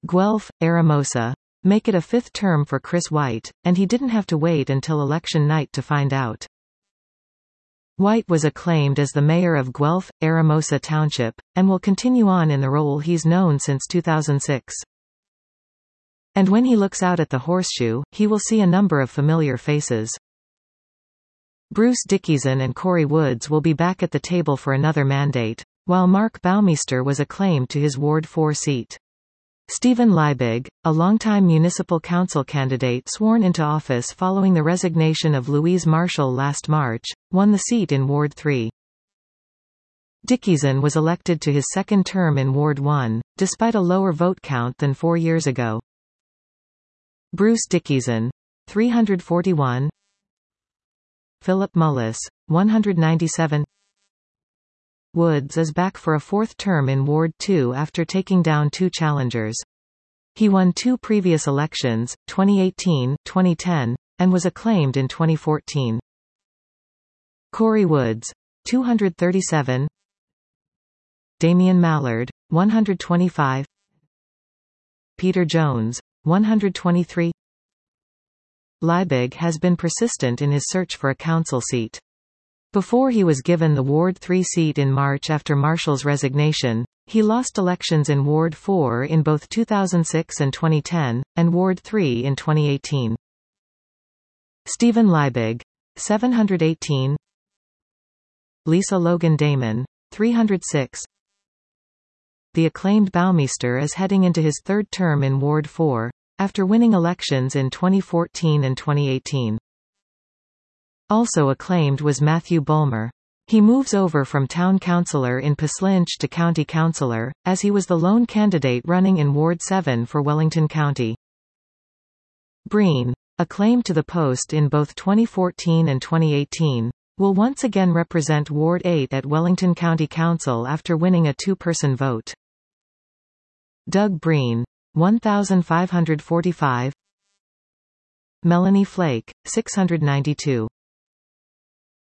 Guelph, Aramosa. Make it a fifth term for Chris White, and he didn't have to wait until election night to find out. White was acclaimed as the mayor of Guelph, Aramosa Township, and will continue on in the role he's known since 2006. And when he looks out at the horseshoe, he will see a number of familiar faces. Bruce Dickinson and Corey Woods will be back at the table for another mandate, while Mark Baumeister was acclaimed to his Ward 4 seat. Stephen Liebig, a longtime municipal council candidate sworn into office following the resignation of Louise Marshall last March, won the seat in Ward 3. Dickinson was elected to his second term in Ward 1, despite a lower vote count than 4 years ago. Bruce Dickinson, 341. Philip Mullis, 197. Woods is back for a fourth term in Ward 2 after taking down 2 challengers. He won 2 previous elections, 2018, 2010, and was acclaimed in 2014. Corey Woods, 237. Damian Mallard, 125. Peter Jones, 123. Liebig has been persistent in his search for a council seat. Before he was given the Ward 3 seat in March after Marshall's resignation, he lost elections in Ward 4 in both 2006 and 2010, and Ward 3 in 2018. Stephen Liebig, 718. Lisa Logan Damon, 306. The acclaimed Baumeister is heading into his third term in Ward 4, after winning elections in 2014 and 2018. Also acclaimed was Matthew Bulmer. He moves over from town councillor in Plislinch to county councillor, as he was the lone candidate running in Ward 7 for Wellington County. Breen, acclaimed to the post in both 2014 and 2018, will once again represent Ward 8 at Wellington County Council after winning a 2-person vote. Doug Breen, 1545. Melanie Flake, 692.